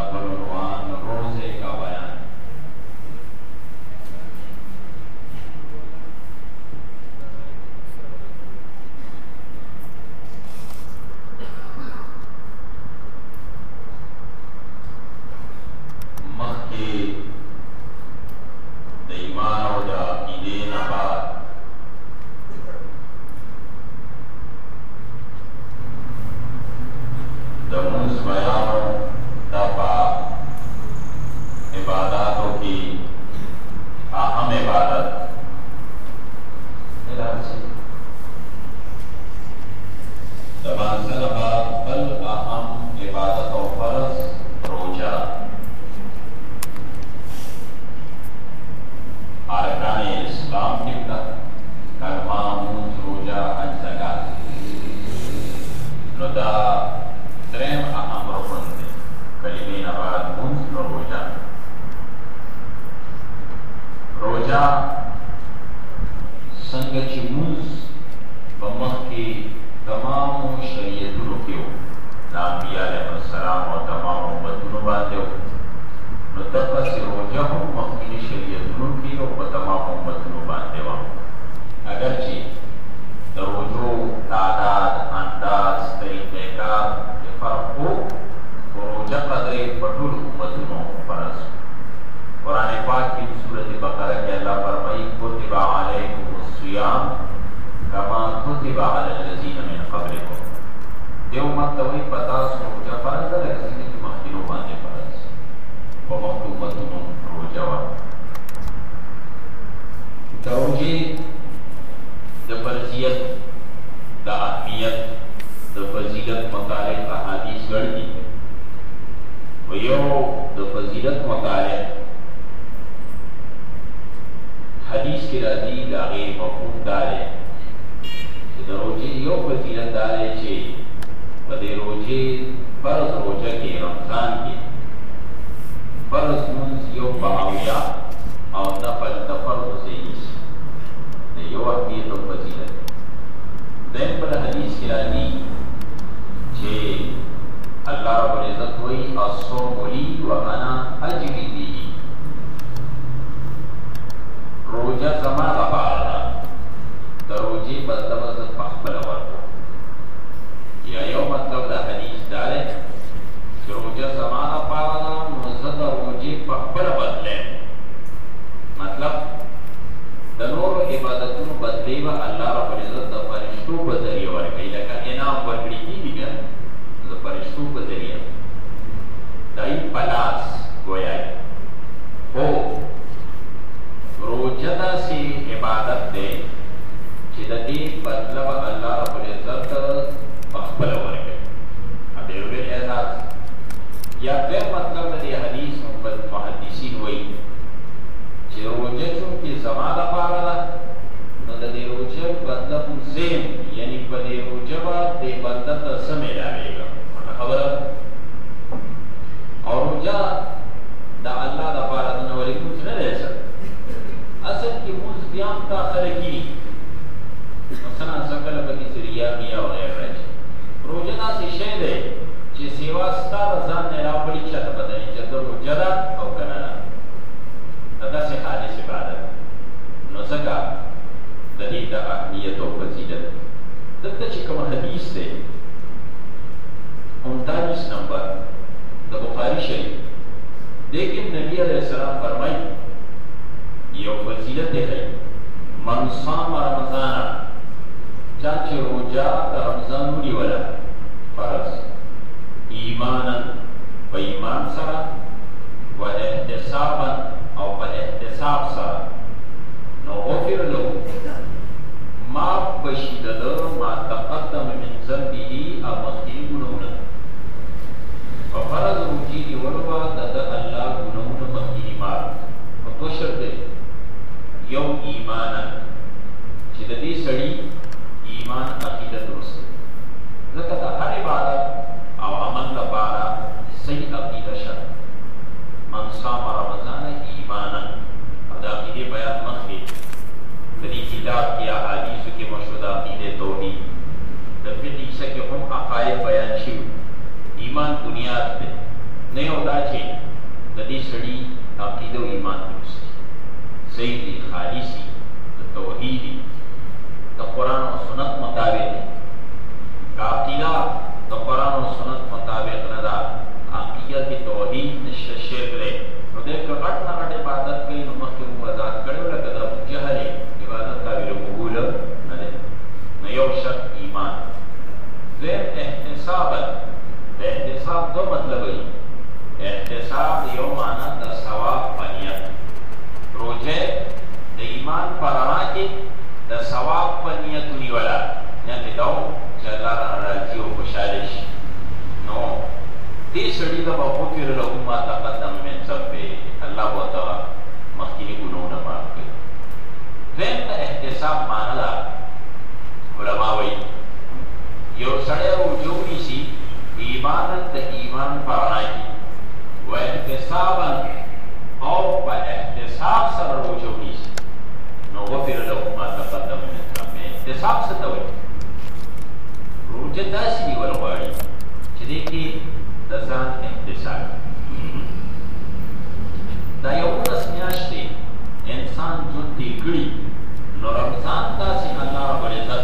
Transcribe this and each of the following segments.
बलवान रोजे का बयान। मक्के द ईमान और द अकीदे न बाद द मुंस बयानों दफा इबादतों की अहम इबादत दबासलबा बल अहम इबादत और फर्ज रोजा अरकान इस्लाम निकला कलमा मुंज रोजा हज ज़कात नुदा त्रेम अहम रुकन थे कलिमे नबाद मुंज रोजा रोजा संगची मुंज बमख की तमाम शरीयतों के नाबिया अलैहिस्सलाम और तमाम उम्मतों बातें नो तब से रोजा हो मक्की शरीयतों की और तमाम उम्मतों बातें वहाँ अगरचे रोजो तादाद अंदाज तरीक़ेकार के फर्क हो रोजा कदरे बटुल उम्मतों फर्ज कुरान पाक की सूरत बकरा के अल्लाह फरमाई कुतिबा अलैकुमुस सियाम कमा कुतिबा अलल लज़ीना मिन क़ब्लिकुम देव मतवई पता रोजा फर्ज है किसी की मखिनो बांधे फर्ज व मखतूमतुन रोजा व तौजी द फर्जियत द अहमियत द फजीलत मुतालिक अहादीस गढ़ी व यो द फजीलत मुतालिक हदीस के राजी लागे मफहूम दारे रोजे यो फजीलत दारे छे बदे रोजे फर्ज रोजा के रमजान के फर्ज मुंज यो बाविया और नफल फर्ज से इस यो अहमियत और फजीलत देन पर हदीस के राजी छे अल्लाह रब्बुल इज्जत वही अस्सौम ली व अना अजरी बिही रोजा समाना पारा दरोजे बदलवज पखबल वर्को या यो मतलब दा हदीस दारे रोजा समाना पारा मुज़द रोजे पखबल बदले मतलब दनोर इबादतों बदले व अल्लाह रब्बुल इज्जत द फरिश्तों के जरिए वर्कई लका इनाम वर्कड़ी की दिगा द फरिश्तों के जरिए दाई पलास गोया हो रोजदा से इबादत दे चिदती मतलब अल्लाह रब्बुल इज्जत मक़बूल वर्के अब ये एहसास या फिर मतलब दे हदीस मुहद्दिसीन वही कि रोजे चूंकि ज़माना पारा न दे रोजे मतलब ज़ेम यानी बदे रोजवा दे बंदत समय डालेगा खबर और रोजा दा अल्लाह दा पारा न वाली कुछ न रह सकता असल की मुझ ब्याम का खरकी मसला सकल बकी सिरिया मिया वगैरह रोजना से शेद है जे सेवा स्टार जान ने रापड़ी चत बदनी चतो रोजदा और कनाना तदा से खालिस इबादत नज़का दलील अहमियत और फजीलत तब चिकम हदीस से 39 नंबर द बुखारी शरीफ लेकिन नबी अलैहिस्सलाम फरमाई यो फजीलत है मन साम रमजान चाचे रोजा रमजान नी वाला फर्ज ईमानन व ईमान सरा व एहतिसाबन और एहतिसाब सरा नो गफिर लो माफ बशीदल मा तक़द्दम मिन ज़ंबिही अमखी गुनौन व फर्ज रोजी नी वरवा दद अल्लाह गुनौन मखी मार तो शर्त यो ईमानन चिददी सड़ी ईमान अकीदत दुरुस्त ज़कत हर इबादत और अमल का पारा सही अकीदा शर्त मन साम रमजान ईमानन और अकीदे बयान मखी तरी किताब की अहादीस के मशहूर अकीदे तौहीद दफित ईसा के हम अकायद बयान शिव ईमान बुनियाद पे نه یو دا چې د دې سړي عقیده او ایمان درست صحیح دي، خالصي د توحیدي د قرآن او سنت مطابق دي. که عقیده د قرآن او سنت مطابق نه ده، عقیده کې توحید نشته، شرک دی، نو دی که غټ نه غټ عبادت کوي نو مخکې مو وضاحت کړی وه لکه د ابوجهل عبادت قابل قبول نه دی. نو یو شرط ایمان. دویم احتسابا. د احتساب دو مطلب وي. احتساب د یو معنی د ثواب په نیت. روژه د ایمان په رڼا کې د ثواب په نیت ونیوله، نیت یې دا و چې الله رانه راضي او خوشحاله شي. نو دې سړي ته به غفر له ما تقدم من ذنبه، الله به ورته مخکیني ګناهونه معاف کړي. دویم د احتساب معنی ده، علما وایي یو سړی رجوع نیسي ایمانا د ایمان په رڼا کې و احتسابا او په احتساب سره رجوع نیسي نو غفر له ما تقدم من ذنبه. احتساب څه ته وایي؟ روژه داسې نیول غواړي چې دې کې د ځان احتساب. دا 11 میاشتې انسان ژوند تېر کړي، نو رمضان داسې الله رب العزت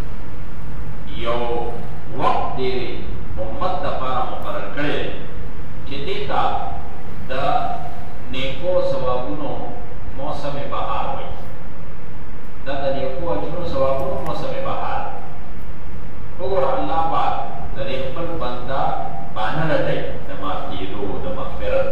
یو وخت د امت دپاره مقرر کړی چې دې ته د نیکو ثوابونو موسم بهار وایي. دا د نیکو اجرونو ثوابونو موسم بهار. وګوره الله پاک د دې خپل بنده بانه لټوي د معاف کېدو، د مغفرت.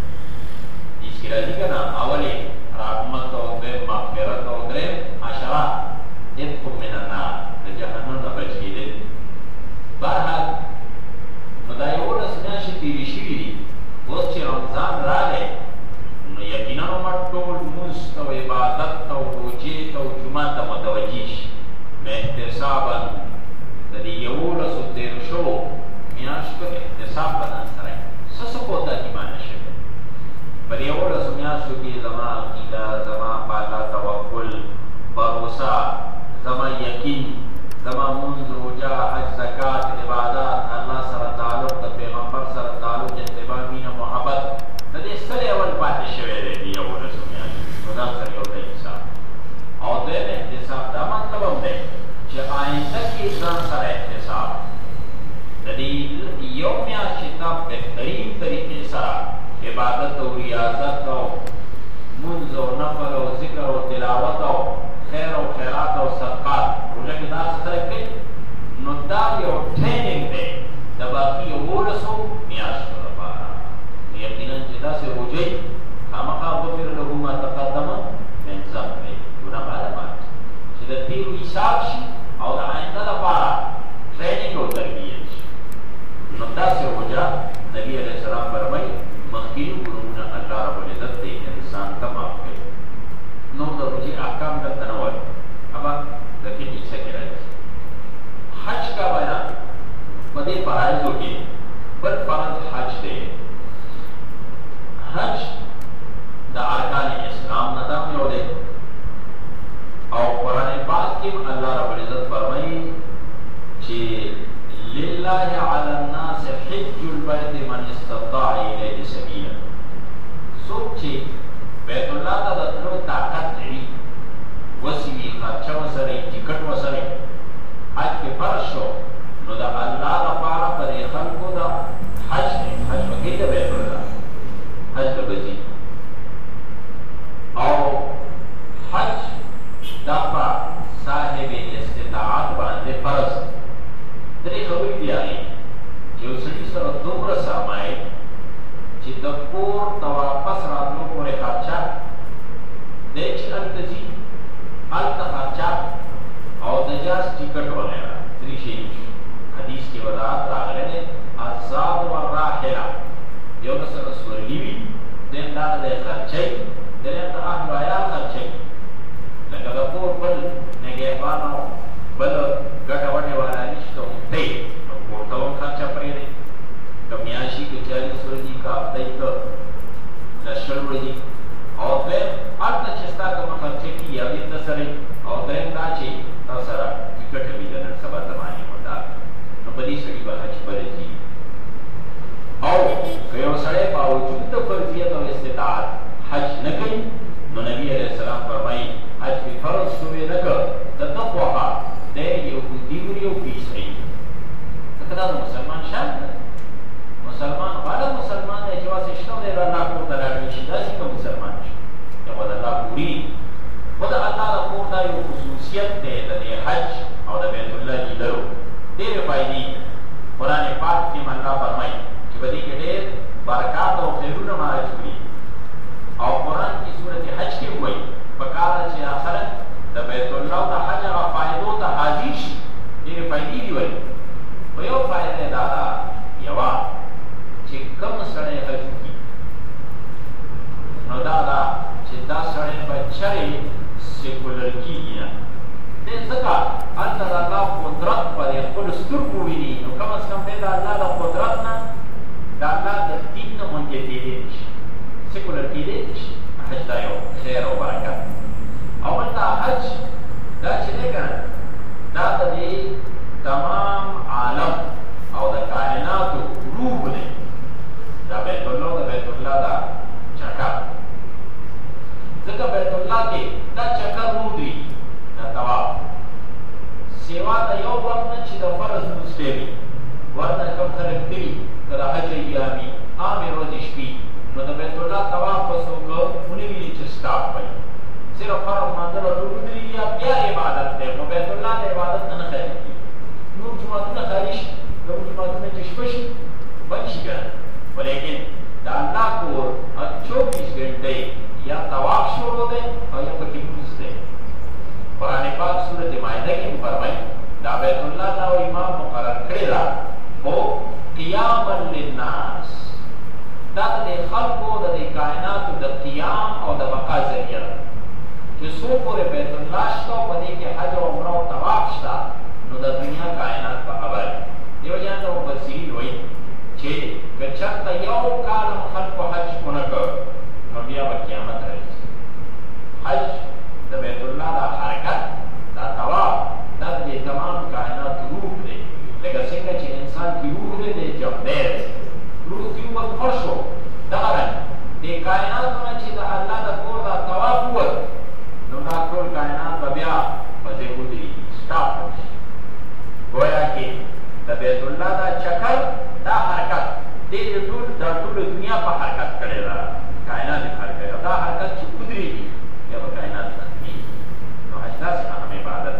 هېڅ کې راځي که نه، اول یې رحمت او دویم مغفرت او دریم عشره عتق من النار، د جهنم نه بچ کېدل. بهرحال نو دا 11 میاشتې تېرې شوي دي. اوس چې رمضان راغی نو یقینا امت ټول لمونځ ته او عبادت ته او روژې ته او جومات ته متوجه شي. نو احتسابا د دې 11 تېرو شوو میاشتو احتساب به ځان سره یې څه څه کوته ایمانه شوی. په دې 11 میاشتو کې زما عقیده، زما په الله توکل، بروسه، زما یقین، زما مونځ، روژه، حج، زکات، عبادات، الله سره تعلق، د پیغمبر سره تعلق، اتباع، مینه، محبت، د دې ستړی اول پاتې شوی دی دې 11 میاشتو. نو ځان سره یو ځای حساب. او دویم احتساب دا مطلب هم دی چې آینده کې ځان سره احتساب د دې یو میاشت چې تا بهترین طریقې سره عبادت او ریاضت او منځ او نفل او ذکر او تلاوت او خیر او خیرات او صدقات روژه کې دا څه سره کوي، نو دا یو ټریننګ دی د باقي 11 میاشتو لپاره. یقینا چې داسې روژې خامخا غفر له ما تقدم من ذنبه، ګناه معلومات چې د تېرو حساب شي او د آینده لپاره ټریننګ او تربیت شي. نو داسې روژه نبي علیه السلام فرمایي مخکیني ګناهونه الله رب العزت د انسان ته معاف کوي. نو د روژې احکام دلته نه وایي، اما د فقه حصه کې راځي. حج کا بیان په دې فرایضو کې بل فرض حج دی. حج د ارکان اسلام نه دا یو دی، او قرآن پاک کې الله رب العزت فرمایي چې لله علی الناس حج البیت من استطاع الیه سبیلا. څوک چې بیت الله ته د تلو طاقت لري، وسې وي، خرچه ورسره وي، ټکټ ورسره وي، حج کې فرض شو، نو د الله لپاره په دې خلکو د حج دی. حج به کوي د بیت الله، حج ته به ځي. او حج دا په صاحب استطاعت باندې فرض. درې خبرې دي هغې چې یو سړي سره دومره سرمایه چې د کور د واپس راتلو پورې خرچه دی، چې هلته ځي هلته خرچه او د جهاز ټکټ وغیره درې شی. حدیث کې وضاحت راغلی دی الزاد والراحله. یو د سره سورلي وي، دویم دا د خرچۍ، دریم د اهل و عیال خرچۍ، لکه د کور بل نګهبان او بل ګټه وټې والا نشته دی، نو کور ته هم خرچه پرېږدئ. که میاشتي که 40 ورځې که هفتهیي که 10 ورځې. او دویم هلته چې ستا کومه خرچه کېږي هغې ته سره او دریم دا چې تا سره ټکټ وي د نن سبا زمانې مطابق، نو په دې سړي به حج بله ځي. او که یو سړی باوجود د فرضیت او استطاعت حج نه کوي نو نبی علیہ السلام فرمایي حج په فرض شوی نه کړ د تقوا د یهودي او عیسائی ځکه دا مسلمان شان دی مسلمان غواړي مسلمان دی چې واسه شنو دی الله کو تعالی شي دا څنګه مسلمان شي دا د الله پوری خدای الله د کور دا یو خصوصیت دی د حج او د بیت الله لیدلو ډېرې فائدې قرآن پاک کې الله فرمایي چې په دې کې ډېر برکات او خیرونه موجود او قرآن کی سورت حج کی ہوئی پکارا چی آخرت دا بیت اللہ دا حج اگا فائدو تا حاضر شی دیر فائدی دی ولی ویو فائدہ دادا یوا چی کم سڑے حج کی نو دادا چی دا سڑے بچھرے سیکولر کی گیا دے زکا اندر اللہ قدرت پر اخبر ستر کوئی نہیں نو کم از کم دے دا اللہ دا قدرت نا دا اللہ دا دین نا منجے دے دے شی سیکولر کی دی حج دا یو خیر او برکت اول دا حج دا چې دی کنه دا د تمام عالم او د کائناتو روح دی دا بیت الله دا چکر ځکه بیت الله کې دا چکر روح دی دا طواف سیوا د یو وخت نه چې د فرض مسلې وي ورته کوم خلک دي که د حج ایامي عامې ورځې شپې نو د بیت الله طواف وسو کو ونی وی چې سٹاپ وای صرف فرض مانځل او ورودی یا بیا عبادت ده نو بیت الله د عبادت نه خیر کی نور جمعهونه خارج نو جمعهونه چې شپشي بچی ګر ولیکن دا الله کور 24 घंटे یا طواف شروع ده او یا پکې موږ ده قرآن پاک سورۃ مائده کې فرمایي دا بیت الله دا امام مقرر کړی دا او قیام للناس دا د خلقو د کائنات د قیام او د بقا ذریعہ چې څو پورې بیت الله شته په دې کې حج او عمره او طواف شته نو د دنیا کائنات په خبر دیو جان د مفسرین وایي چې کچته یو کال خلق حج ونه کړ نو بیا په قیامت راځي حج د بیت الله د حرکت د طواف د تمام کائنات روح دی لکه څنګه چې انسان کی روح دی د جبیر روح کی وقت فرشو دغرن دی کائناتونه چې د الله د کور د طواف ووت نو دا ټول کائنات به بیا په دې ودري سټاپ شي گویا کې د بیت الله دا چکر دا حرکت دې ټول دنیا په حرکت کړی دا کائنات حرکت دا حرکت چې ودري یا په کائنات باندې نو حج داسې اهم عبادت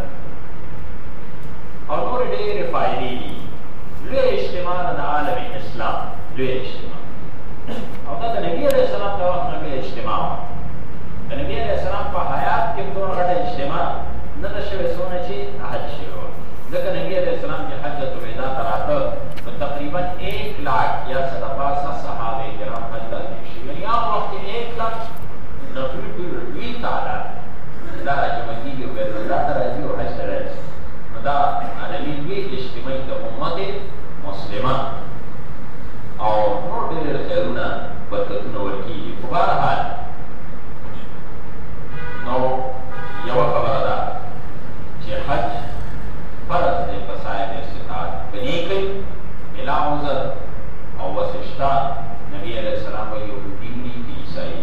او نور ډېرې فائدې دي لوی اجتماع د عالم اسلام لوی اجتماع او دا د نبی علیہ السلام د وخت نه لوی اجتماع د نبی علیہ السلام په حیات کې دوه غټه اجتماع نه ده شوې څونه چې حج شوی و ځکه نبی علیہ السلام چې حجۃ الوداع ته راته نو تقریبا 1 लाख یا صدقه صحابه کرام حج ته شي یعنې هغه وخت 1 लाख نفل لوی تعالی دا چې مدینه بیت الله ته راځي او حج ته راځي نو دا عالمي لوی اجتماع د امت مسلمه او نور ډېر خیرونه برکتونه ورکېږي خو بهرحال نو یوه خبره ده چې حج فرض دی په صاحب استطاعت که نیکۍ بلا عذر او وسې شته نبي علیه السلام به یهودي وي که عیسایي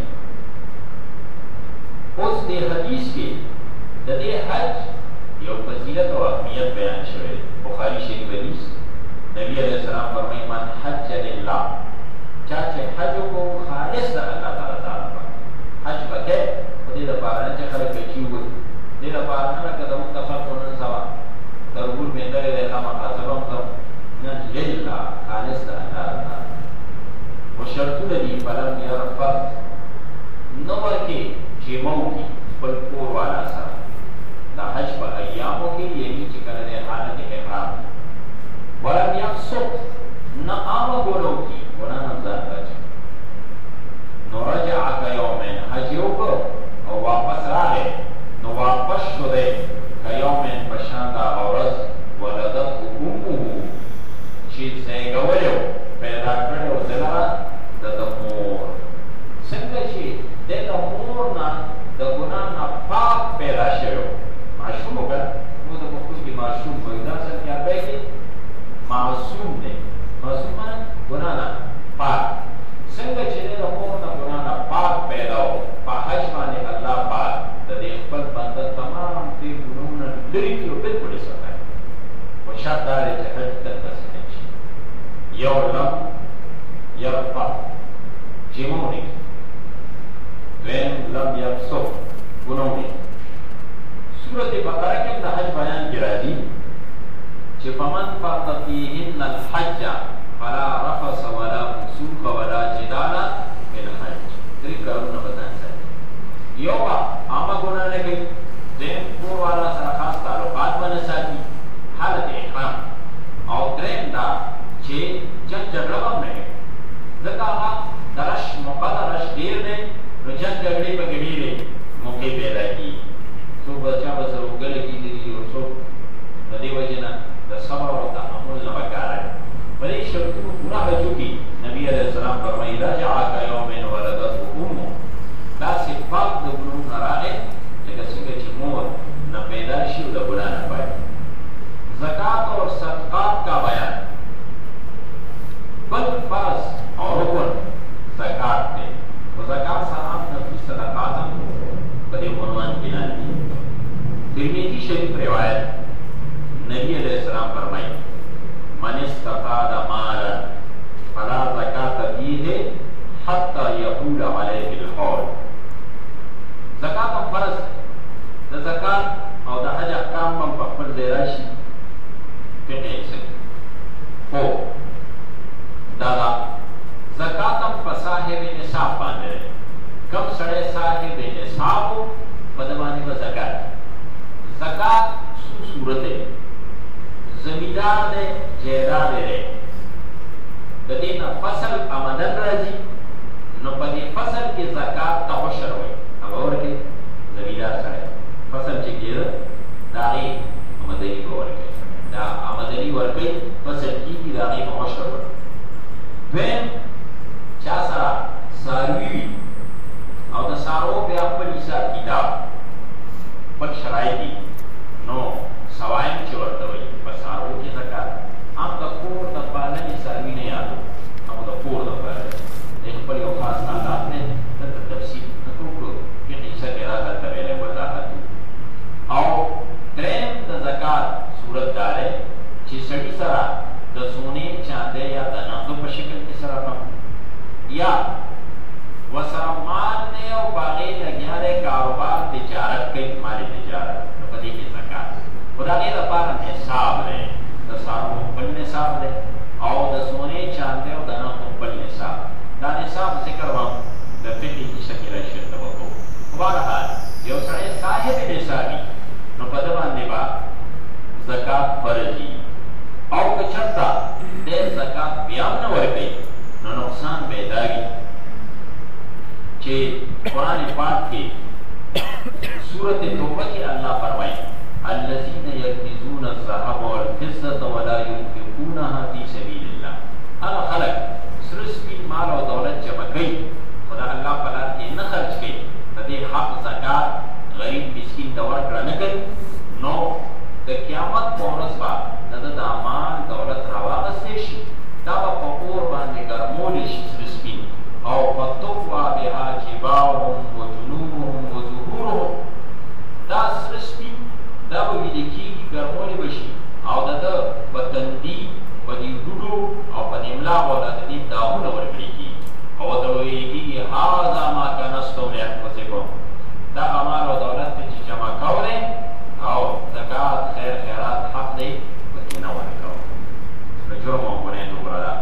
اوس دې حدیث کې د دې حج یو فضیلت او اهمیت بیان شوی دی بخاري شریف حدیث نبی علیہ السلام فرمائی من حج للہ چاچے حج کو خالص دا اللہ تعالیٰ تعالیٰ حج بکے خودی دا پارنے چے خلق بچی ہوئی دی دا پارنے لکہ دا مختفر کنن سوا تربول بیندر دے خاما خاصرون کم للہ خالص دا اللہ تعالیٰ و شرطو دی فلم یرفت نور کی جیمو کی پلپور والا سا دا حج با ایامو کی یعنی چکر دے حالت احرام ولم يقصد نعم بولو کی گناہ نمزان بچ نو رجع کا یومین حجیو کو او واپس راہے نو واپس شدے کا یومین پشاندہ عورت ولدت امو چیز زیگولیو پیدا کردو زلرا دا مور سنگا چی دے دا مور نا دا گناہ نا پاک پیدا شویو معشوم ہو کر وہ دا مخصوص کی معشوم ہوئی دا سن کیا بیگی معصوم نے معصوم ہے گناہ نہ جمعونی دویم لم یفسق گناونی سورة بقرہ کے اندر حج بیان کی راضی چه فمن فرض فیهن الحج فلا رفث ولا فسوق ولا جدال فی الحج دری کارونه بدن سره یو با عامه ګناه نه کوي دیم کور والا سره خاص تعلقات باندې ساتي حالت احرام او دریم دا چې جنگ جګړه هم نه کوي ځکه هغه درش مقدرش ډیر دی نو جنگ جګړې پکې ډېرې موقع پیدا کېږي څوک به چا به سره وګړه کېدلي او څوک د دې وجې نه د صبر او تحمل نه به کار اخلي په دې شرطونو پوره حجو کې نبي علیه السلام فرمایي اذا جاءک یوم ولدته امه داسې پاک د ګناهونو نه راغی لکه څنګه چې مور نه پیدا شي او د ګناه نه پاتې زکات اور صدقات کا بیان بل فرض اور رکن زکات دی او زکات سره هم نفلي صدقات هم په دې عنوان کې نه دي ترمذی شریف روایت نبی علیہ السلام فرمائی من استفاد مالا فلا زکات فیه حتی یحول علیه الحول زکات هم فرض د زکات او د حج احکام هم په خپل ځای راشي فقه یې خو دا زکات هم په صاحب نصاب باندې کم سړی صاحب نصاب په د باندې به زکات زکات څو صورت دی زمیندار دے جیداد دے د دې نه فصل آمدن راځي نو په دې فصل کې زکات ته عشر وي هغه ورکړي زمیندار سره فصل چې کېده دا هغې آمدني به ورکړي دا آمدني ورکړي فصل کېږي د هغې به عشر ورکړي دویم چا سره څاروي وي او د څاروو بیا خپل حساب کتاب خپل شرایط دي نو سوایم چې ورته وایي څاروو کې زکات هم د کور د پالنې څاروي نه یادو هم د کور د پالنې د خپل یو خاص حالات دی دلته تفصیل نه کوو فقهي حصه کې راته ویلی وضاحت او دریم د زکات صورت دا دی چې سړي سره د سونې چاندې یا د نقدو په شکل کې سره کم یا ورسره مال دی او په هغې لګیا دی کاروبار تجارت کوي مالي تجارت نو په دې کې زکات خو د هغې لپاره نصاب دی د څاروو خپل نصاب دی او د سونې چاندې او د نقدو خپل نصاب دا نصاب ذکر به د فقهي کیسه کې راشي ورته وکړو خو بهرحال یو سړی صاحب نصاب وي نو په ده باندې به زکات فرض وي او که چېرته دی زکات بیا هم نه ورکوي نو نقصان به یې دا وي چې قرآن پاک کې سورت توبه کې الله فرمایي الذين يكنزون الذهب والفضة ولا ينفقونها في سبيل الله هغه خلک سره سپین مال او دولت جمع کوي خو د الله په لار کې نه خرج کوي د دې حق زکات غریب مسکین ته ورکړه نه کوي نو د قیامت په ورځ به د ده دا مال دولت راواغستی شي دا به په اور باندې ګرمولی شي سره سپین او فتقوی بها جباههم وجنوبهم وظهورهم دا سره سپین دا به ویده کېږي ګرمولی به شي او د ده په تندي په دې ډوډو او په دې ملا به د دې داغونه ورکړي کېږي او ورته ویل کېږي هذا ما کنزتم لانفسکم دغه مال او دولت چې جمع کولی او زکات خیر خیرات حق دی پکې نه ورکوو نو جرم او ګناه دومره ده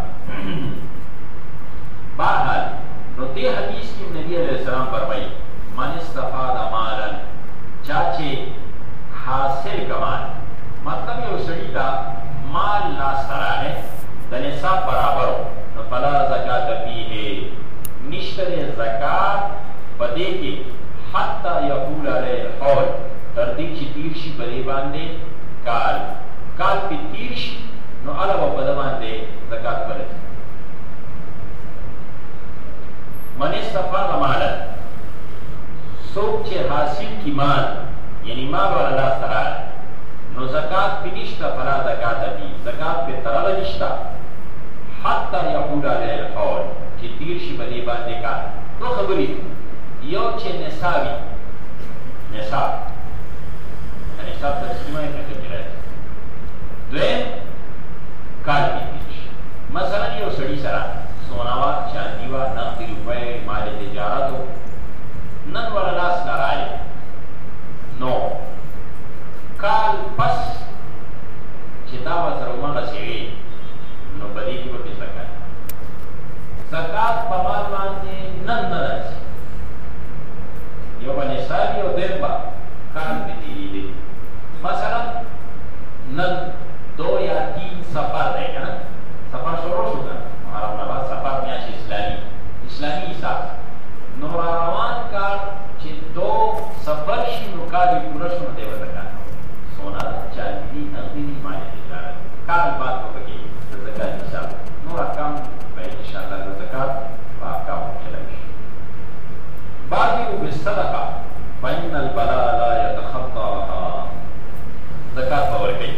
بهرحال نو دې حدیث کې نبي علیه السلام فرمایي من استفاد مالا چا چې حاصل کمال مطلب یو سړي ته مال لاسته راغی د نصاب برابر نو فلا زکات فیه نشته دی زکات په دې کې حتی یحول علیه الحول تر دې چې تیر شي په دې باندې کال پې تیر شي نو هله به په ده باندې زکات فرض من استفاد مالا څوک چې حاصل کی مال یعنی مال والا لاسته راغی نو زکات پې نشته فلا زکات فیه زکات پې تړلی نشته حتی یحول علیه الحول چې تیر شي په دې باندې کال دوه خبرې یو چې نصابي نصاب نصاب تقسیمه یې فکر کې راځي دویم کال کې تیر شي مثلا یو سړي سره سونا وه چاندي وه نقدي روپۍ بالصدقه فإن البلاء لا يتخطاها. زکات باور کوي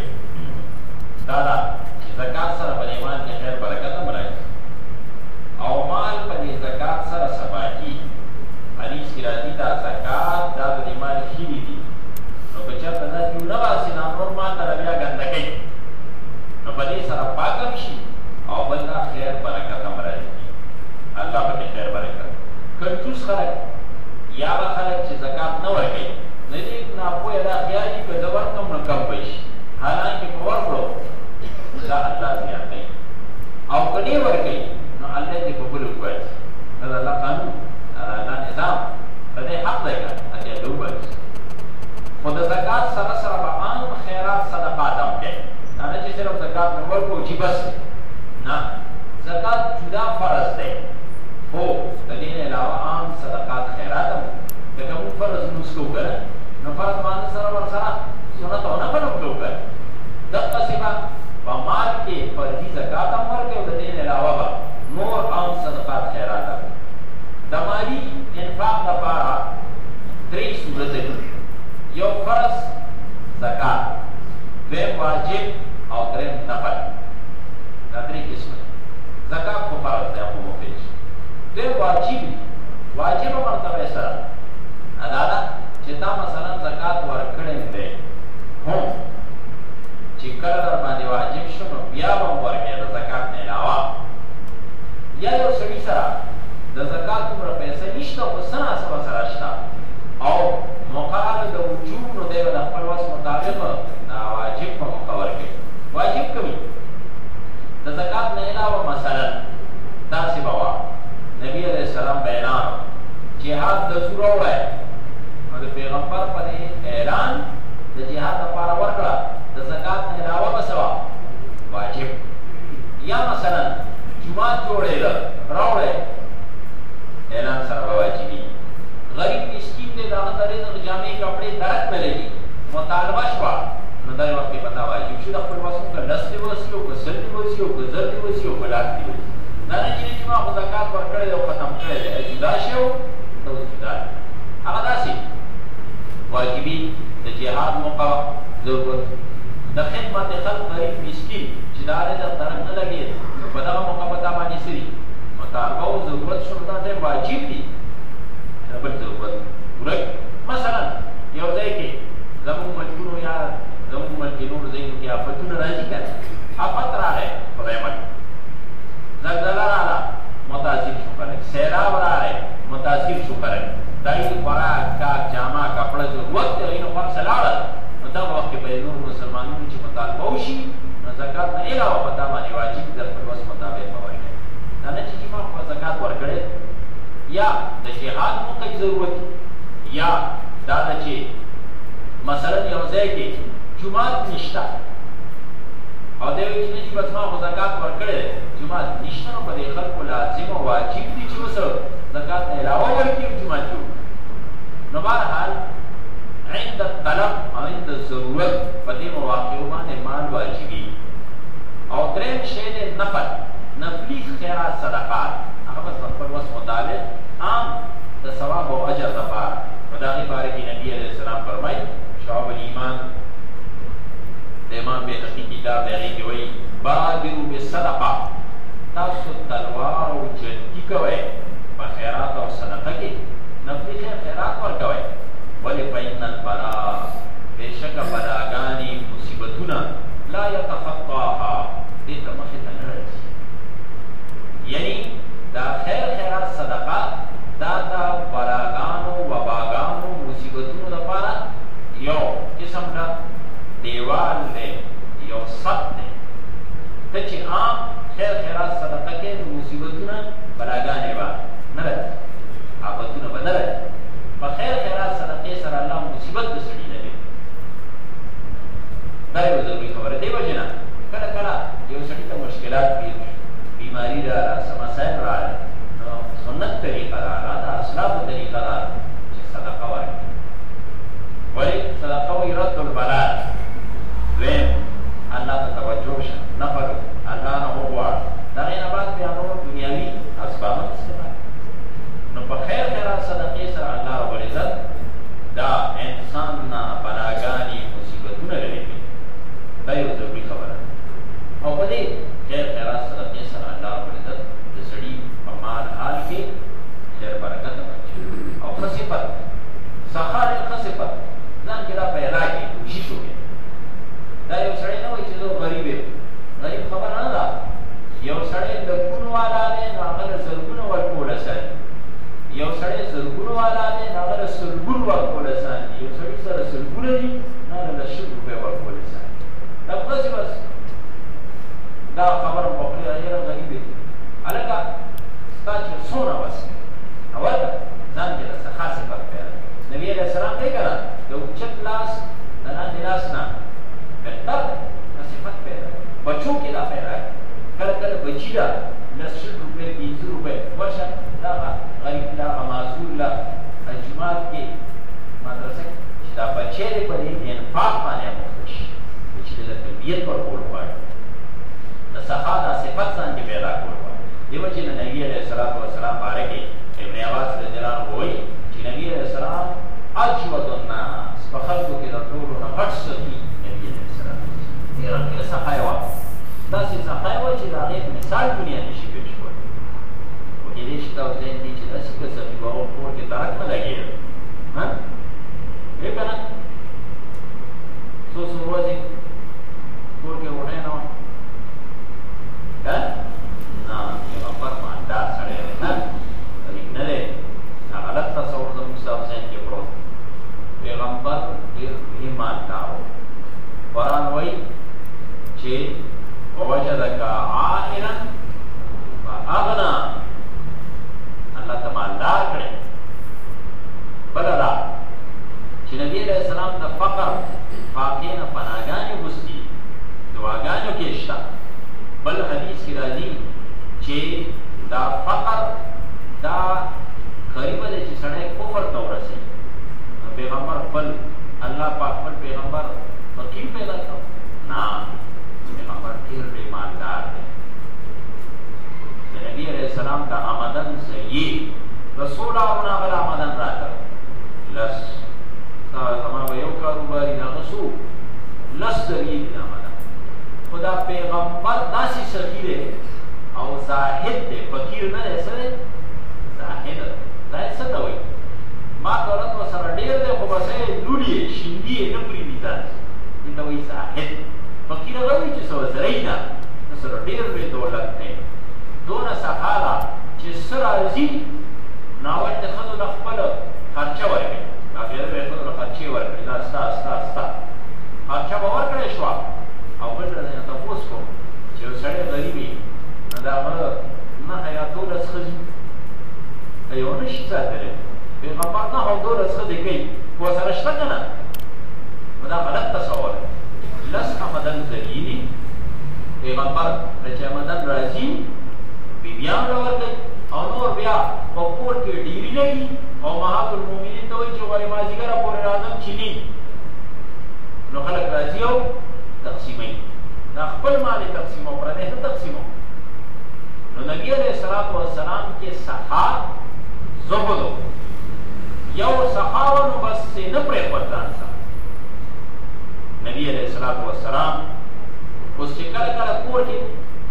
دا چې زکات سره په ایمان کې خیر برکت هم راځي او مال په زکات سره سباقي حدیث کې راځي دا زکات دا د ایمان خېری دي. نو که چېرته دا یو نه واسي نور مال ته بیا ګندګي نو په دې سره پاکم شي او بل دا خیر برکت هم راځي. الله په خیر برکت کنجوس خلک یا به خلک چې زکات نه ورکوي نه دې ناپوهه دا خیال دي که زه ورکړم نو کم به شي حالانکې په ورکړو دا الله زیات کوي او که نه ورکوي نو الله دې په بل وکړي. دا د الله قانون دا نظام د دې حق دی که دې ته وبخښي. خو د زکات سره سره به عام خیرات صدقات هم کوي. دا نه چې صرف زکات مې ورکړو چې بس نه، زکات جدا فرض دی خو د دې نه علاوه عام صدقات خیرات هم لکه موږ فرض لمونځ کوو که نه نو فرض باندې سره ورسره سنت او نفل هم کوو که دقسې به په مال کې فرضي زکات هم ورکوي او د دې نه علاوه به نور عام صدقات خیرات هم. د مالي انفاق لپاره درې صورته دي. یو فرض زکات، دویم واجب او دریم نفل. دا درې قسمه زکات خو فرض دی خو مفید شي. دویم واجب واجب مرتبه سره ادا ده چې تا مثلا زکات ورکړی دی هم چې کله در باندې واجب شو نو بیا به هم ورکړې د زکات نه علاوه. یا یو سړي سره د زکات دومره پیسې نشته خو څه ناڅه سره شته او مقابل د وجوب نو دی به د خپل وس مطابق دا واجب په موقع ورکوي. واجب کوي د زکات نه علاوه مثلا داسې به وه نبي علیه السلام بیان جهاد د زوره ووایه نو د پیغمبر په دې اعلان د جهاد لپاره ورکړه د زکات نه علاوه به څه وه واجب. یا مثلا جومات جوړېده راوړی اعلان سره به واجبي. غریب مسکین دی د هغه د رزق جامې کپړې درک نه لګي مطالبه شوه نو دا وخت کې به دا واجب شو. د خپل وس که لس دې وسي او که سل دې وسي او که زر دې وسي او که لاک دې وسي. دا نه چې ما خو زکات ورکړی دی او ختم کړی دی جدا شي او ته اوس جدا دی. هغه داسې واجبي د جهاد موقع ضرورت د خدمت خلق غریب مسکین چې دا رزق درک نه لګي نو په دغه موقع به تا باندې څه دي مطالبه او ضرورت شو نو دا ټایم واجب دي بل ضرورت پوره. مثلا یو ځای کې زموږ ملکونو یا زموږ ملکې نور ځایونو کې آفتونه راځي که آفت راغی خدای مکړي زلزله راغله متاثر شو خلک، سیلاب راغی متاثر شو خلک، د هغې خوراک کاک جامه کپړه ضرورت دی هغې نه خوښ څه لاړل نو دغه وخت کې به نور مسلمانونو چې مطالبه وشي نو زکات نه علاوه په تا باندې واجب د خپل وس مطابق به ورکوي. دا نه چې ما خو زکات ورکړی یا د جهاد موقع ضرورت یا دا ده چې مثلا یو ځای کې جومات نشته او دی وایي چې نه جي بس ما خو زکات ورکړی دی جومات نشته نو په دې خلکو لازم او واجب دي چې اوس زکات نه علاوه ورکړي او جومات جوړ نو بهرحال عند الطلب او عند الضرورت په دې مواقعو باندې مال واجبي. او درېیم شی دی نفل نفلي خیرات صدقات هغه بس په خپل وس مطابق عام د ثواب او اجر لپاره. نو د هغې باره کې نبي علیه السلام فرمایي شعب الایمان د امام بیهقي کتاب د هغې کې وایي بادرو بالصدقه تاسو تلوار او جدي کوئ په خیرات او صدقه کې نفلي خیرات ورکوئ. ولې فإن البلاء بېشکه بلاګانې مصیبتونه لا یتخطاها دې ته مخې ته نه راځي. یعنی دا خیرات صدقه دا د بلاګانو وباګانو مصیبتونو لپاره یو قسم ده دیوال دی یو سد دی. ته چې عام خیرات صدقه کې نو مصیبتونه بلاګانې به نه راځي آفتونه به نه راځي. په خیرات صدقې سره الله مصیبت ډېر برکت بچي او ښه صفت سخا ډېر ښه صفت ځان کې دا پیدا کړي کوشش وکړي دا یو سړی نه وایي چې زه غریب یم غریب خبره نه ده یو سړی لکونو والا دی نو هغه له زرګونو ورکوله ساتي یو سړی زرګونو والا دی نو هغه له سلګونو ورکوله ساتي یو سړي سره سلګونه دي نو هغه له شل روپۍ ورکوله ساتي دا بس بس دا خبره په خپله یاره غریب دی هلکه ستا چې څونه وس اول ځان کې د سخا صفت پیدا نبي علیه السلام دی که نه د اوچت لاس د لاندې لاس نه بهتر دا صفت پیدا بچو کې دا پیدا کله کله بچي ده لس شل روپۍ پنځه روپۍ ورشه دغه غریب له هغه معذور له جومات کې مدرسه کې چې دا بچی دی په دې انفاق باندې اموخته شي چې د تربیت ورکول غواړي د سخا دا صفت ځان کې پیدا کول غواړي دې وجې نه نبي علیه السلام باره کې ابن عباس رضی الله عنه وایي چې نبي علیه السلام اجود الناس په خلکو کې د ټولو نه غټ سخي نبي علیه السلام ډېره ښه سخا یې وه داسې سخا یې وه چې د هغې مثال دنیا نشي پېښ کولی خو کېدای شي تا ذهن دی چې داسې که سخي به هغه کور کې ترک نه لګېده ویې که نه څو ورځې کور کې ډوډۍ نه وه نه پیغمبر مالدار سړی دی نه غریب نه دی دا غلط تصور زموږ ستاسو ذهن کې پروت پیغمبر ډېر لوی مالدار و قرآن وایي چې ووجدک عائلا فاغنا الله ته مالدار کړی بله دا چې نبي علیه السلام د فقر فاقې نه پناهګانې غوښتي دعاګانو کې شته بل حدیث کې راځي چې دا فقر دا قریبه دی چې سړی کفر ته ورسوي نو پیغمبر خپل الله پاک خپل پیغمبر فقیر پیدا کړو نه پیغمبر ډېر لوی مالدار دی د نبي علیه السلام د آمدن صحیح رسول هغه هغه آمدن راکړ لس زما به یو کاروباري د هغه څو لس درې دي آمدن خو دا پیغمبر داسې سخي دی او زاهد دی فقیر نه دی څه دی زاهد زاهد څه ته وایي ما دولت ورسره ډېر دی خو بس یې لوړ یې شیندي یې نه پرېږدي ځان دې ته وایي زاهد فقیر هغه وایي چې سوزرۍ ده سره ډېر لوی دولت دی دونه سخا ده چې څه راځي ناول د ښځو له خپله خرچه ورکړي اخر به ښځو له خرچې ورکړي دا ستا خرچه به ورکړی شوه او بل ورځ نه تپوس کوم چې یو سړی غریب وي نو د هغه نهه یا 12 ښځې یو نه شي ساتلی پیغمبر 9 او 12 ښځې کوي خو ورسره شته که نه نو دا غلط تصور لس آمدن ذریعې دي پیغمبر چې آمدن راځي بیبیان له ورکوي او نور بیا په کور کې ډیري لګي او محب المؤمنین ته وایي چې وایي مازدیګره پورې راځم چیني نو خلک راځي او تقسیموي دا خپل مال یې تقسیمو پردی نه تقسیمو نو نبي علیه السلام کې سخا زهد یو سخا و نو بس نه پرېښود ځان سره نبي علیه السلام اوس چې کله کله کور کې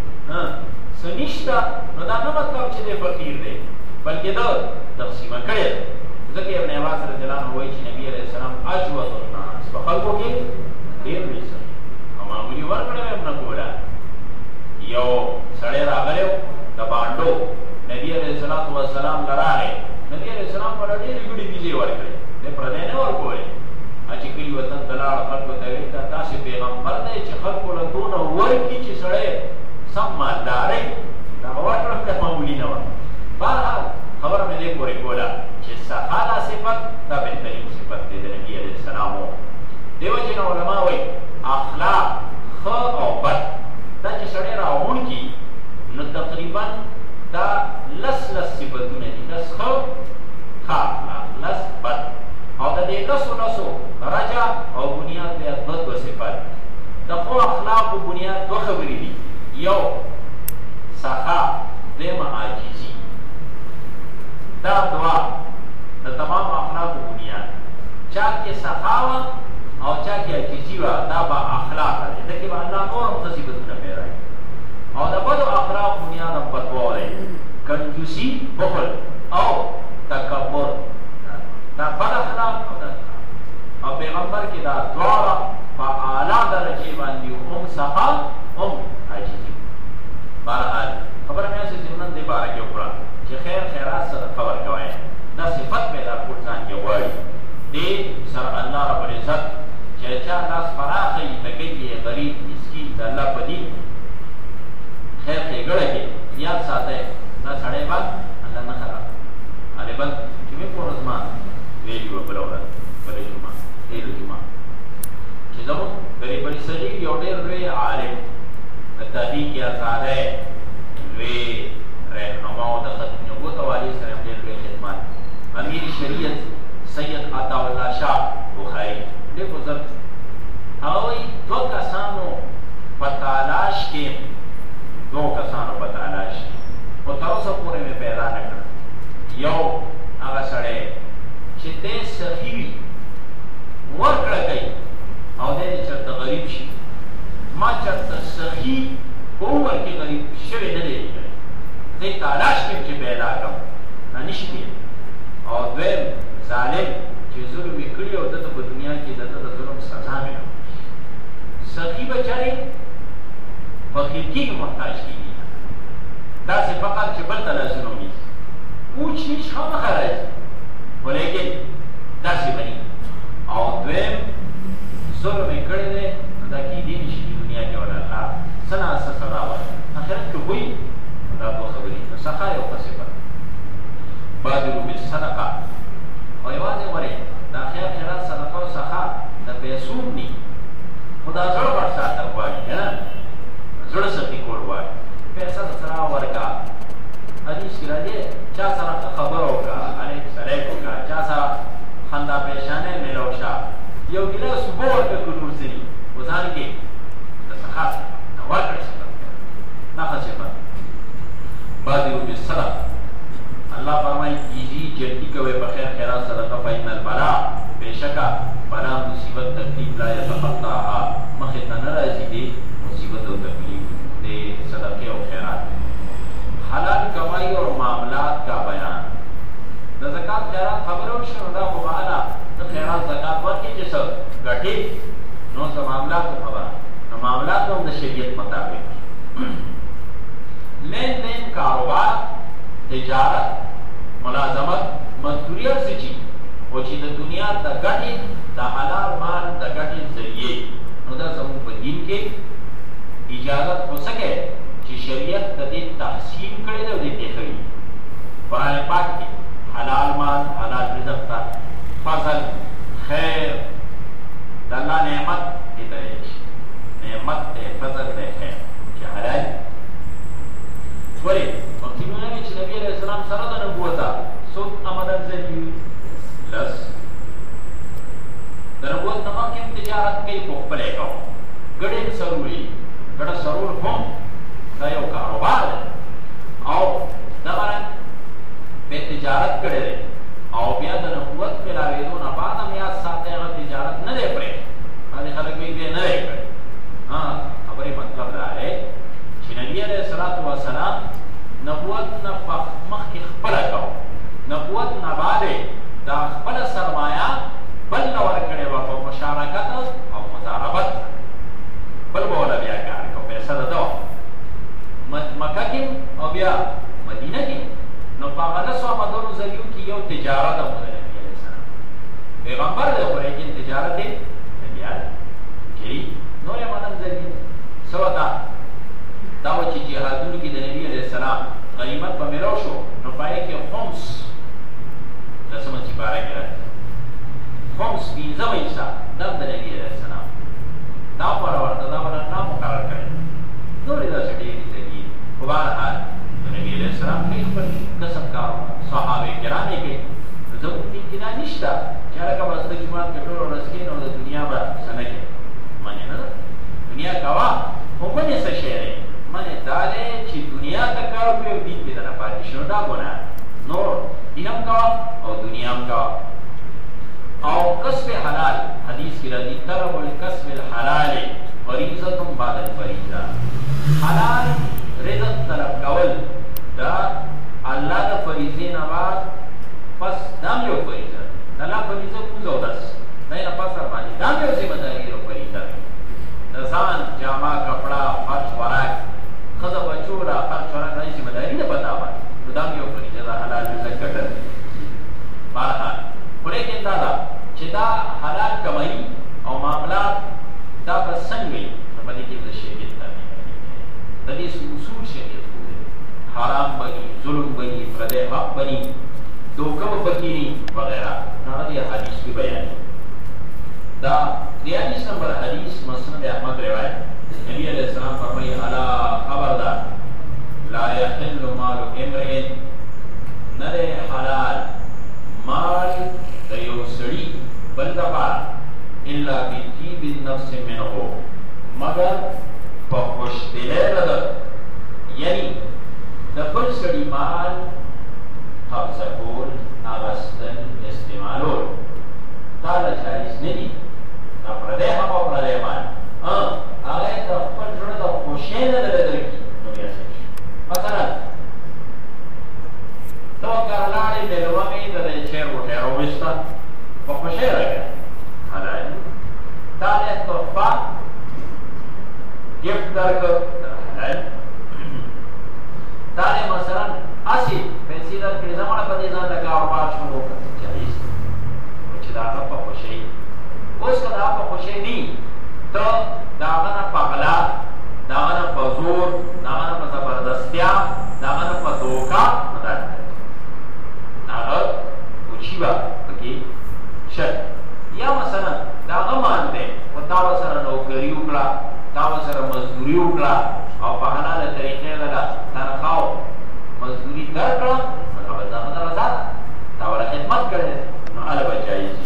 څه نشته نو دا نه مطلب چې دی فقیر دی بلکې ده تقسیمه کړې ده ځکه ابن عباس رضی الله عنه وایي چې نبي علیه السلام اجود الناس په خلکو کې ډېر لوی سړی او معمولي ورکړی هم نه کوله یو سړی راغلی د بانډو نبي علیه السلام له راغی نبي علیه السلام ورته ډېرې ګوډې بیزې ورکړې دی پردی نه ورکولې چې کلي وطن ته لاړه خلکو ته ویل دا داسې پیغمبر دی چې خلکو له دونه ورکړي چې سړی سم مالدارۍ دا به ورکړم که معمولي نه وه بهرحال خبره مې دې پورې کوله چې سخا دا صفت دا بهترین صفت دی د نبي علیه السلام و دې وجې نه علما وایي اخلاق ښه او بد دا چې سړی راغونډي نو تقریبا دا لس صفتونه دي لس ښه ښه اخلاق لس بد او د دې لسو رجع او بنیاد بیا دوه صفات د ښو اخلاقو بنیاد دوه خبرې دي یو سخا دویمه عاجزي دا دوا د تمام اخلاقو بنیاد چا کې سخا وه او چا کې عاجزي وه دا به اخلاق دی دکې به الله نور هم ښه صفتونه پیدا کړي او د بدو اخلاقو بنیاد هم په دوه دی کنجوسي بخل او چا لاس پراخی لګي غریب مسکین د الله په دین خیر ښېګړه کې یاد ساتئ دا سړی به الله نه خراب هلې بل چې مې په ورځ ما ویلي وه بله ورځ بله جمعه تېره جمعه چې زموږ غریب علي صدیق یو ډېر لوی عالم د تحقیق ازادۍ لوی رهنما او د ختم نبوت والي سره ډېر لوی خدمت امیر شریعت سید عطاالله شاه بخاري ډېر بزرګ هغه وایي دوه کسانو په تلاش کې خو تر اوسه پورې مې پیدا نه کړ یو هغه سړی چې دی سخي وي ورکړه کوي او دی چېرته غریب شي ما چېرته سخي په عمر کې غریب شوی نه دی لیدلی زه یې تلاش کوم چې پیدا کړم نه نشي کېدی او دویم ظالم چې ظلم یې کړي او دته په دنیا کې د ده د ظلم سزا مې سخي بچارې فقیر کېږي محتاج کېږي داسې فقر چې بل ته لاسونه ونیسي اوچ نیچ خامخا راځي خو لیکن داسې بني او دویم ظلم یې کړی دی نو دا کېدی نه شي چې دنیا کې ولا الله څه نه څه سزا ورکړي آخرت کې وایي دا دوه خبرې نو سخا یو ښه صفت بادروا بالصدقه او یوازې ورې دا خیر خیرات صدقه او سخا د پیسو ني خو دا زړه غټ ساتل غواړي که نه زړه سخي کول غواړي پیسه سره ورکا حدیث کې راځي چا سره خبر وکړه علیک سلیک وکړه چا سره خندا پیشانه میلاو شه یو ګیلاس اوبه ورکړه که نور څه دي خو ځان کې د سخا ورکړه صفت دا ښه صفت بادروا بالصدقه الله فرمایي ایزي جلدي کوئ په خیر خیرات صدقه فإن البلاء بېشکه بلا مصیبت تکلیف لا یتخطاها مخې ته نه راځي دې مصیبت او تکلیف د صدقې او خیرات حلال کمائی اور معاملات کا بیان د زکات خیرات خبره وشوه نو دا خو به اله ته خیرات زکات ورکړې چې څه ګټې نو څه معاملاتو خبره نو معاملات هم د شریعت مطابق لین دین کاروبار تجارت ملازمت مزدوري هر څه چی او چې د دنیا د ګټې د حلال مال د ګټې ذریعې نو دا زموږ په دین کې اجازت خو څه کوي چې شریعت د دې تحسین کړی دی او دې پرېښوي قرآن پاک کې حلال مال حلال رزق ته فضل خیر د الله نعمت دې ته ویل شي نعمت دی فضل دی خیر چې حلال ولې مخکې مې ویل چې نبي علیه السلام سره د نبوته څوک عملاً ذریعي لس د نبوت نه مخکې تجارت کوي خو خپله یې کوم ګډې سروري ګډه سرور هم دا یو کاروبار دی او دغه به تجارت کړی دی او بیا د نبوت میلاوېدو نه بعد هم یاد ساتئ هغه تجارت نه دی پرېښی بعضې خلک وایي دی نه دی کړی خبرې مطلب دا دی چې نبي علیه الصلاة وسلام نبوت نه مخکې خپله کو نبوت نه بعدې دا خپله سرمایه بل نه ورکړې وه په مشارکت او مضاربت بل به وله بیا کار کو پیسه د ده مکه کې او بیا مدینه کې نو په هغه لسو آمدنو ذریعو کې یو تجارت هم د نبي علیه السلام پیغمبر دی خو لیکن تجارت یې بیا کوي نور یې آمدن ذریعې څه وته دا وه چې جهادونو کې د نبي علیه السلام غنیمت به میلاو شو نو په هغې کې خمس لسمه سپاره کې راځي خمس پنځمه حصه دا د نبي علیه السلام دا خوره ورته دا به نه مقرر کړی نورې داسې ډېرې ذریعې خو بهرحال د نبي علیه السلام کوي خپل کسب کارونه صحابه کرام یې کوي زموږ دین کې دا نشته چې هلکه بس ته جومات کې ټوله ورځ کښېنې او د دنیا به څه نه کوې منې نه ده دنیا کوه خو منې څه شی دی منې دا دی چې دنیا ته کار وکړې او دین کې دنه پاتې شي نو دا ګناه نور دین هم کوه او دنیا هم کوه او کسب حلال حدیث کی راځي طلب الکسب الحلال فریضه بعد الفریضه حلال رزق طلب کول دا الله د فریضې نه بعد پس دا یو فریضه دا الله فریضه کوزو داس دا نه پس باندې دا یو ذمہ داری او فریضه د ځان جامه کپڑا خرچ خوراک خزه بچولا خرچ خوراک نه ذمہ داری نه پتا باندې دا یو فریضه دا حلال رزق ګټل بهرحال ولیکن دا چې دا حلال کمایي او معاملات دا بسنگی نمانی کی دا شریعت تانی دا دیس اصول شریعت ہوئے حرام بنی ظلم بنی فردے حق بنی دوکم بکینی وغیرہ نا دی حدیث کی بیانی دا دیانیس نمبر حدیث مسند احمد روایت نبی علیہ السلام فرمائی علا خبردار لا یحل مال امرئن نرے حلال مال دیو سڑی بلدفار الا بطیب النفس منہو مگر بخوش دلے لدر یعنی دبل سڑی مال قبضہ کول اغسطن استعمالول تالا جائز نہیں نا پردے حق و پردے مال آگئے تا خپل جوڑا دا خوشین دلے کی نبی اسے مثلا تو کرلاڑی دلومی دا دے چیر و خیرو بستا بخوشی رگا حلال تالی تحفہ گفت درکو حلال تالی مثلا اسی پیسی در کلی زمان پا دیزان دا کاروبار شروع کر جائز وچی دا آقا پا خوشی اس کا دا پا خوشی نہیں تو داغنا پا غلا داغنا پا زور داغنا پا زبردستیا داغنا پا دوکا مدار ناغا کچی با پکی شد یا مثلا داغا مان دے و تاو سر نوکری اکلا تاو سر مزدوری اکلا او پا حلال طریقے لگا تنخواو مزدوری در کلا مطلب زمان رضا تاولا خدمت کرے نو علبا جائزی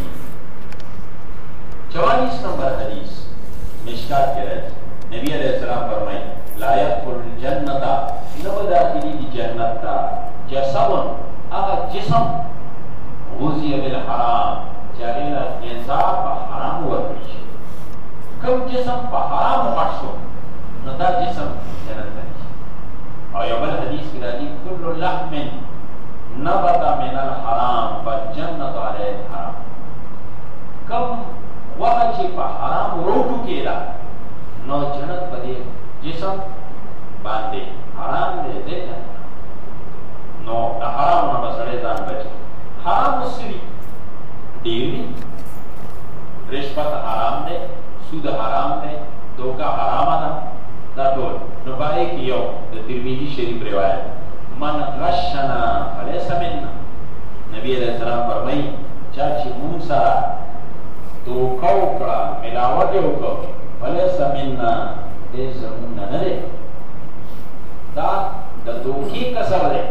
44 نمبر حدیث مشکات کے رہے نبی علیہ السلام فرمائی لا يدخل الجنة نو داخلی دی جنت تا جسمن اغا جسم غزی بالحرام چاہینا غذا پا حرام ورکیش کم جسم پا حرام مقصو نو دا جسم جنت تنیش اور یوبل حدیث کی راجی کل لحم نبت من الحرام فالجنت علیہ الحرام کم وقت چی پا حرام روٹو کیلا نو جنت پا دے جسم باندے حرام دے دے نو دا حرام نو مسئلے زان بچے حرام مصری دیوی رشوت حرام دے سود حرام دے دوکا حرام دا دا دول نو بائی کیو دا ترمیزی شریف روایت من غشنا فلیس مننا نبی علیہ السلام فرمائی چاچی موسیٰ دوکا اکڑا ملاوٹ اکڑا فلیس مننا دے زمون نرے دا دوکی کسر دے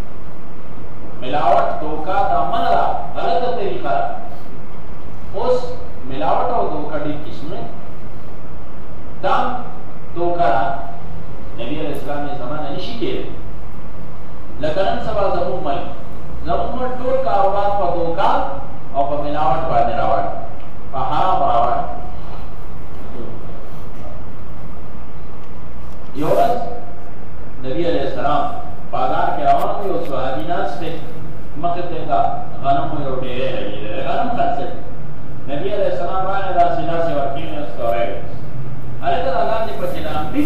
ملاوٹ دوکا دا من دا غلط طریقہ اس ملاوٹ اور دوکا دی قسم ہے دام دوکا نبی علیہ السلام نے زمانہ نشی کے لکنن سبا زمون مل زمون مل ٹول کاروبار پا دوکا اور پا ملاوٹ پا نراوٹ پا حرام راوٹ یورس نبی علیہ السلام بازار کے روان ہوئے اس صحابی ناس پہ مقتے کا غنم ہوئے ڈیرے لگی دے غنم خرسل نبی علیہ السلام رانے دا سلا سے ورکین اس کو رہے علیہ اللہ نے پچھے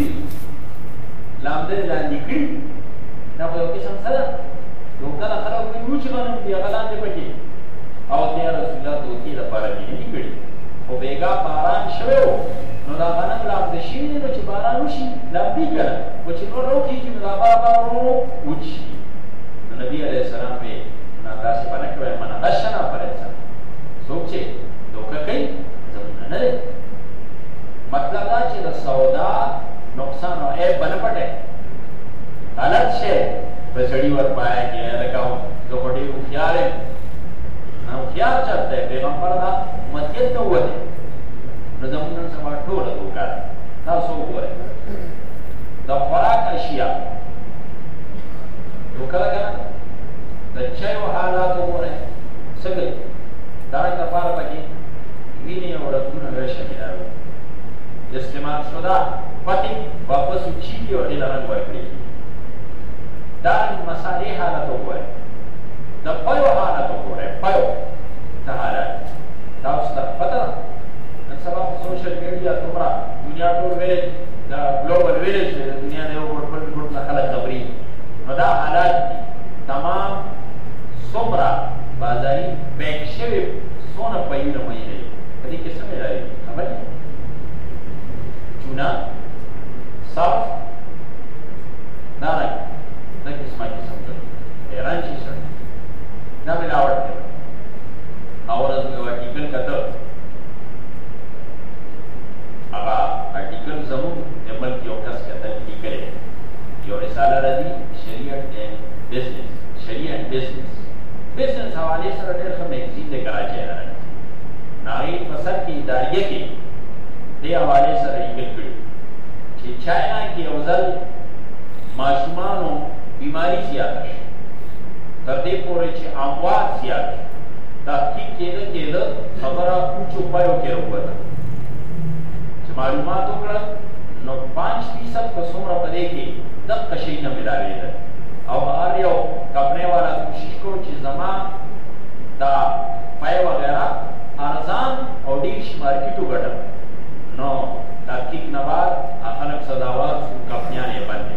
لام دے لاندی کری نا کوئی قسم صدا دوکانا خلق کوئی موچ غنم دیا غلان دے پچھے او دیا رسول اللہ دوکی دا پارا دی نہیں کری او بیگا باران شوئے ہو نو دا غنم لام دے شیرے نو چی باران ہوشی لام دی کرا و چی نو رو کی چی نو دا باران رو اوچی نبی علیہ السلام پہ نادا سے بنا کہ منا غشنا پر ایسا سوچے دوکا کئی زمانہ نرے مطلب دا چی دا سودا نقصان و عیب بنا پٹے غلط شے بسڑی ور پایا کہ ہے لکاو جو بڑی اخیار ہے اخیار چلتا ہے پیغمبر دا مدیت نو ہوئے نظمونن سبا ٹولا دوکا دا سو ہوئے دا خوراک اشیاء دوکا لگا دا چای و حالات ہوئے سگل دارک دفار پکی وینی اور ادون رشا ملاوی استعمال شدہ پتی واپس چیلی اور دیل رنگ ورکلی دار مسالی حالت ہوئے دا پیو حالت ہوئے پیو تا حالت دا استا پتا سبا سوشل میڈیا تمرا دنیا ٹور ویلیج دا گلوبل ویلیج دنیا دے اوپر بڑھ خلق خبری نو دا حالات تمام سمرا بازاری بیک شوی سونا پایونه مې لري په دې کې څه ملایي خبرې صرف دا نه دا قسمه قسم کوي ایران شي سره دا ملاوټ دی او ورځ یو آرټیکل کتل هغه آرټیکل زموږ د ملک یو کس کتل لیکلی یو رساله راځي شریعت اینڈ بزنس شریعت بزنس بزنس حوالې سره ډېر ښه میګزین دی کراچۍ راځي ناغې په سر کې اداریه کې دې حوالې سره لیکل کړي چې چاینا کې یو ځل ماشومانو بیماری زیاته شوه تر دې پورې چې اموات زیات شو تحقیق کېده خبره اوچو پایو کې راووته چې معلومات وکړه نو 5% په څومره په دې کې دغه شی نه ملاوېده او هر یو کمپنۍ والا کوشش کو چې زما دا پای وغیرہ ارزان او ډېر شي مارکیټ وګټم نو تحقیق نه بعد خلک سزاوار شو کمپنیان یې بندې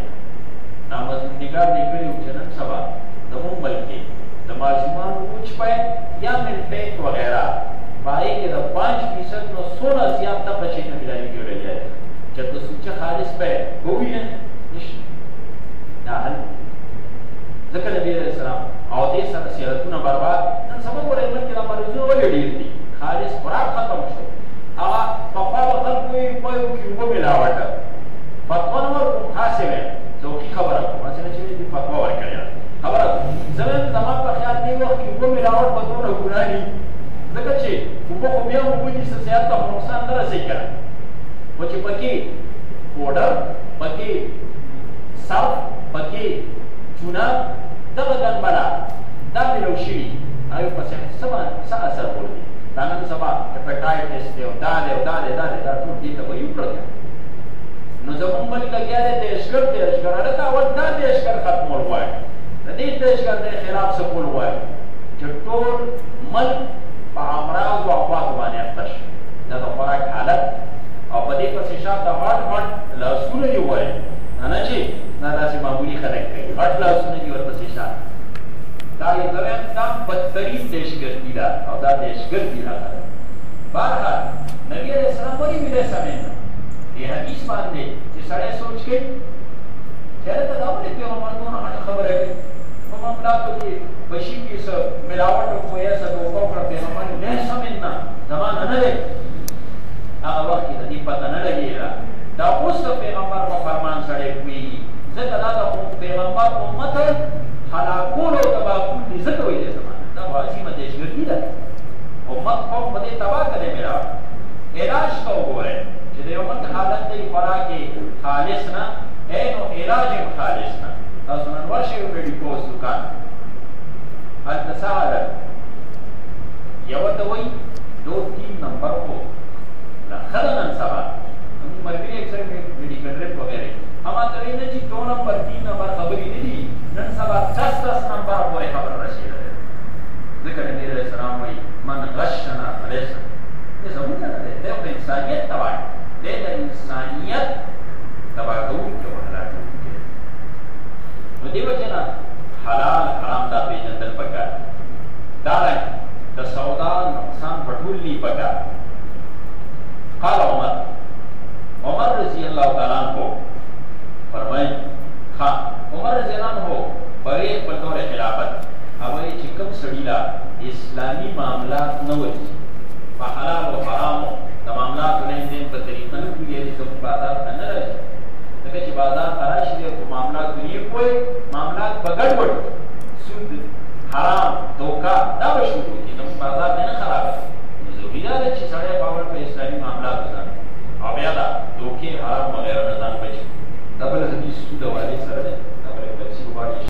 نامزدګار لیکلي وو چې نن سبا زموږ ملک کې د ماشومانو کوچ پای یا مل پیک وغیرہ پای کې د 5% نو 16 زیات دغه شی نه ملاوي کېږي چې د سوچ خالص په کوی نه نشي دا حل ذکر نبی علیہ السلام او دې سره صحتونه برباد نن سبا ورې ملک د مرزو ولې ډیر دي خالص خوراک ختم شو هغه په خپل خلکو یې پایو کې وو ملاوټه فتوا نور حاصله ذوقي خبره کوم چې دې فتوا ورکړه خبره زمون زمان په خیال دی وخت کې وو ملاوټ په دوه ګراني ځکه چې په خو بیا وو دې صحت ته نقصان نه رسېږي و چې پکې پوډر پکې صرف پکې چونه دغه ګنبلا دا ملو شي ایو په څه اثر ورکړي دا نن سبا هپاتایټس دی او دا ټول دې ته وایو پرته نو زموږ ملک لګیا دی دهشګر هلته اول دا دهشګر ختمول غواړي د دې دهشګر د خلاف څه کول غواړي چې ټول ملک په امراض او افات باندې اخته شي دا د خوراک حالت او په دې پسې شاته هټ لاسونه دی وایي نه چې دا داسې معمولي خلک کوي هټ لاسونه دي ورپسې شاته دا یې دویم دا بدترین دهشګردي ده او دا دهشګردي راغله بهرحال نبي علیه السلام ولې ویلی سمېنه دې حدیث باندې چې سړی سوچ کوي چې هلته دا ولې پیغمبر دونه غټه خبره کوي په معاملاتو کې په شي کې څه ملاوټ وکړو یا څه دوکه وکړه پیغمبر ویلی سمېنه زمانه نه دی هغه وخت کې د دې پته نه لګېده دا اوس د پیغمبر په فرمان سړی پوهېږي ځکه دا د پیغمبر امت هلاکول او تباه کول دي ځکه ویلې زمانه دا خو عظیمه دهشګردي ده امت قوم په دې تباه کړی میرا علاج ته وګورئ چې د یو ملک حالت دی خوراک خالص نه نو علاج خالص نه تاسو نن ورشئ یو میډیکوز دکان هلته څه حالت یوه دوایي 2-3 نمبر کو ښه ده نن سبا زموږ ملګري اکثر میډیکل ریپ وغیرہ هم ته وایي نه چې 2 نمبر 3 نمبر خبرې نه دي نن سبا 10 نمبر پورې خبر رسېدلی ځکه نبي علیه السلام وایي من غشنا فلیس دا زموږ نه دی دی خو انسانیت تباه دی د انسانیت تباه کوونکی او هلاکوونکی نو دې وجې نه حلال حرام دا پېژندل پکار دارنګه د سودا نقصان پټول نی پکار قال عمر رضی اللہ تعالیٰ عنہ فرمائیں عمر رضی اللہ عنہ بڑے پر دور خلافت هغه چې کوم سړي لا اسلامي معاملات نه وځي په حلال او حرام د معاملاتو لیندین په طریقه نه کوي چې په بازار نه راځي ځکه چې بازار خراب شي او معاملات نه کوي معاملات په ګډوډ